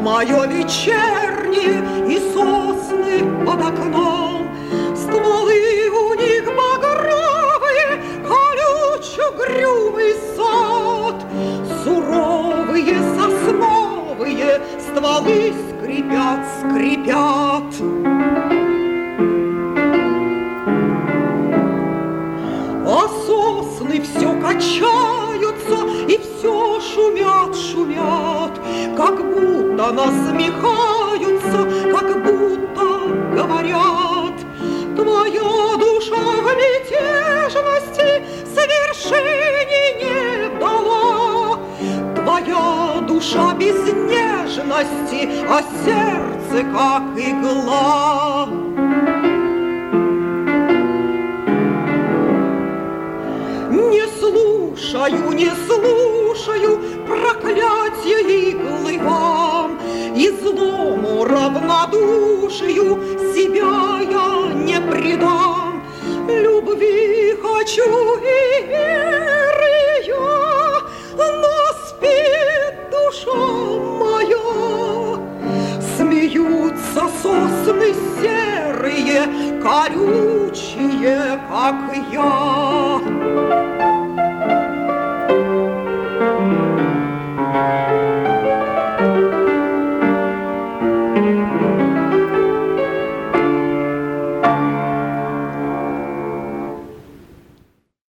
мое вечернее и сосны под окном. Стволы у них багровые, колюч угрюмый сад. Суровые сосновые стволы скрипят, скрипят. А сосны все качаются и все шумят, шумят, как будто насмехаются, как будто говорят: твоя душа в мятежности свершений не дала, твоя душа без нежности, а сердце как игла. Не слушаю проклятия иглы вам, и злому равнодушию себя я не предам. Любви хочу и